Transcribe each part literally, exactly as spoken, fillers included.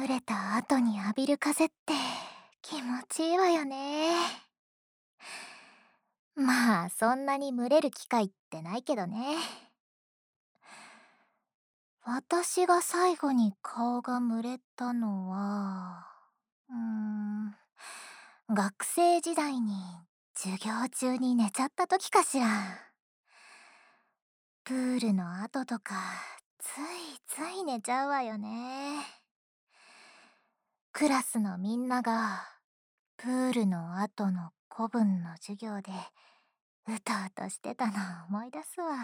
蒸れた後に浴びる風って気持ちいいわよね。まあそんなに蒸れる機会ってないけどね。私が最後に顔が蒸れたのは、うーん、学生時代に授業中に寝ちゃった時かしら。プールの後とかついつい寝ちゃうわよね。クラスのみんながプールの後の古文の授業でうとうとしてたのを思い出すわ。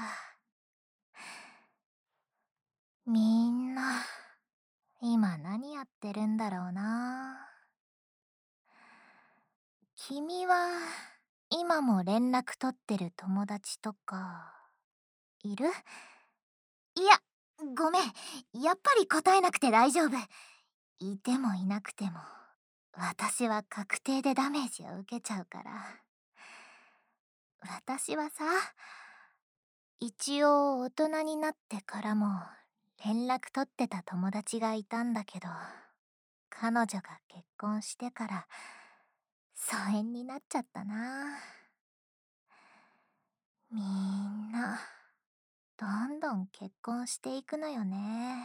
みんな今何やってるんだろうな。君は今も連絡取ってる友達とかいる？いや、ごめん。やっぱり答えなくて大丈夫。いてもいなくても私は確定でダメージを受けちゃうから。私はさ、一応大人になってからも連絡取ってた友達がいたんだけど、彼女が結婚してから疎遠になっちゃったな。みんなどんどん結婚していくのよね。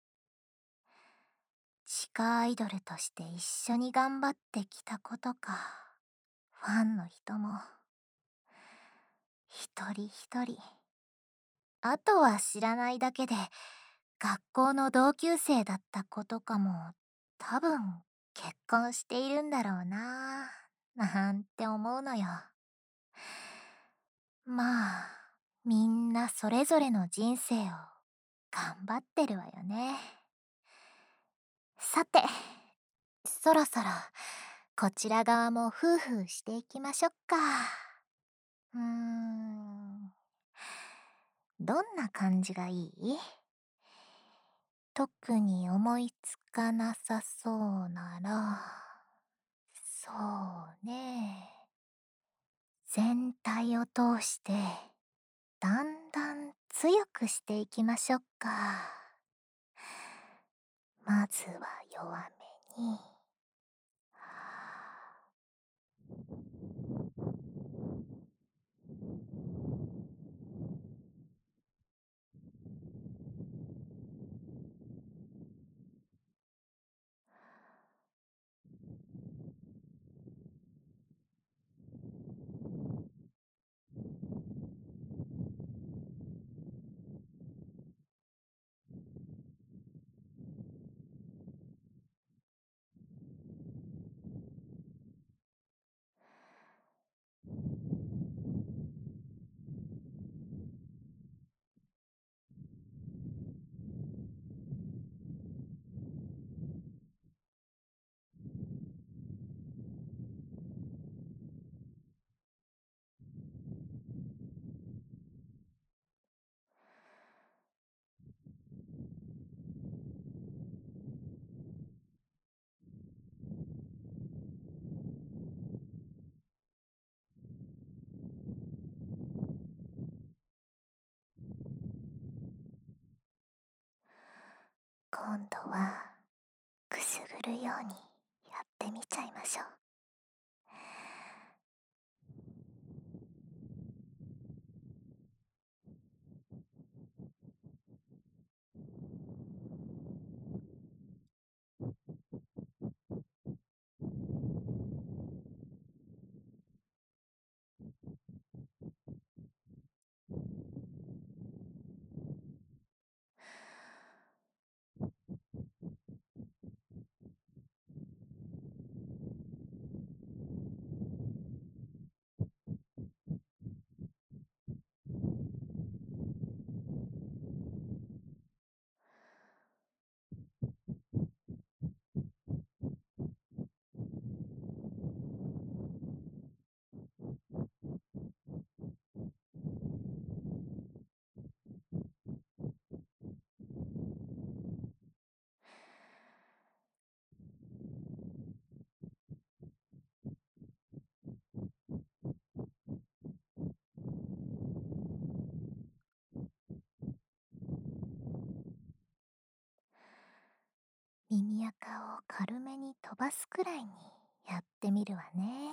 地下アイドルとして一緒に頑張ってきた子とかファンの人も一人一人、あとは知らないだけで学校の同級生だった子とかも多分結婚しているんだろうななんて思うのよ。まあみんなそれぞれの人生を頑張ってるわよね。さて、そろそろこちら側も夫婦していきましょっか。うーん、どんな感じがいい？特に思いつかなさそうなら、そうね。全体を通してだんだん強くしていきましょうか。まずは弱めに。今度はくすぐるようにやってみちゃいましょう。 耳垢を軽めに飛ばすくらいにやってみるわね。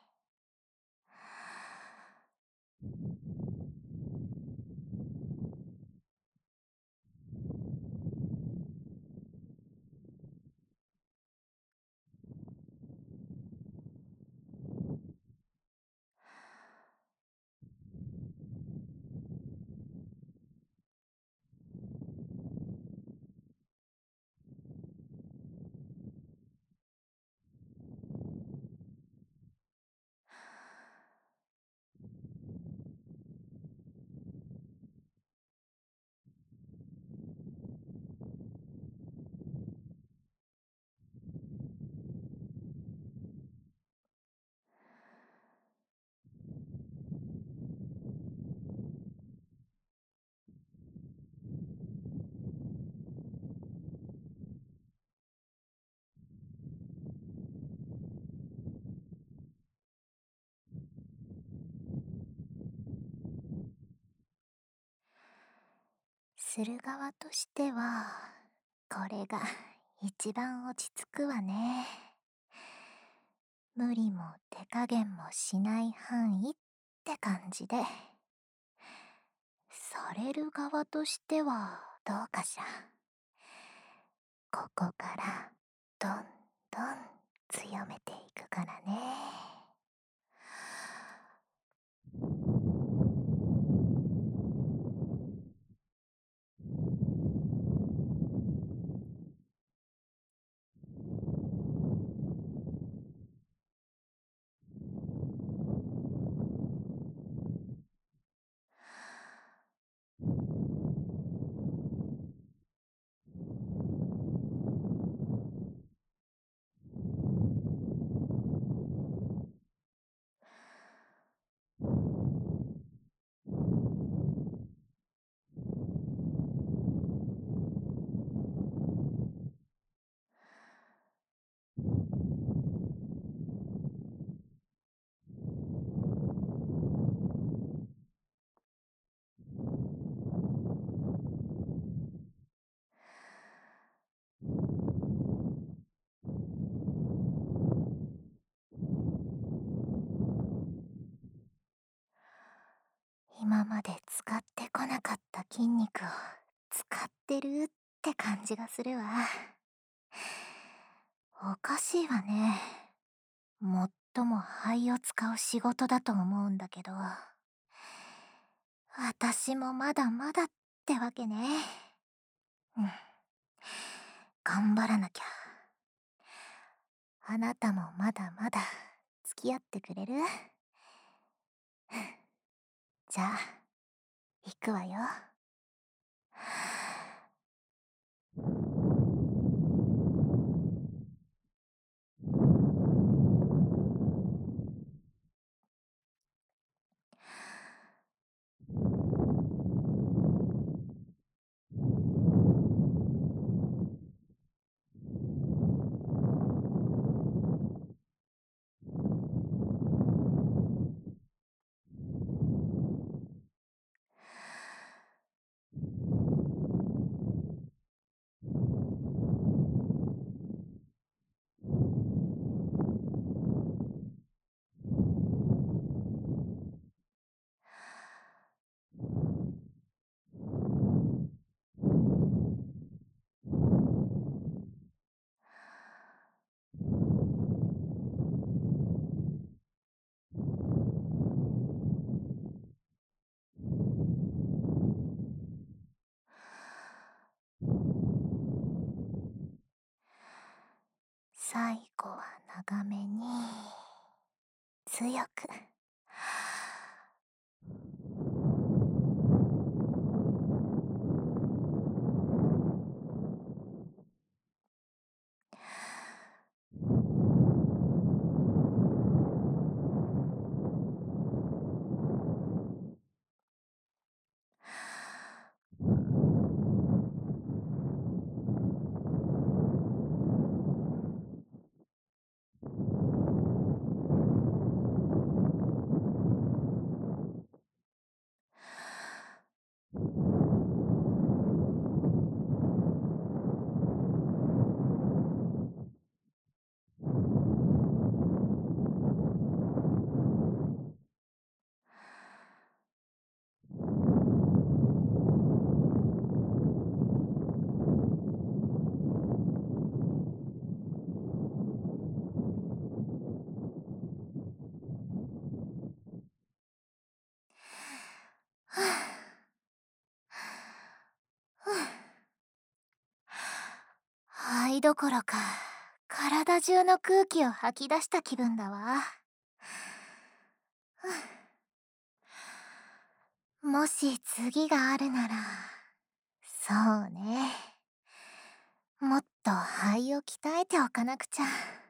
する側としては、これが一番落ち着くわね。無理も手加減もしない範囲って感じで。される側としてはどうかしら。ここからどんどん強めていくからね。今まで使ってこなかった筋肉を使ってるって感じがするわ。おかしいわね。最も肺を使う仕事だと思うんだけど、私もまだまだってわけね。うん。頑張らなきゃ。あなたもまだまだ付き合ってくれる？じゃあ、行くわよ。最後は長めに、強く。 肺どころか体中の空気を吐き出した気分だわ。もし次があるなら、そうね、もっと肺を鍛えておかなくちゃ。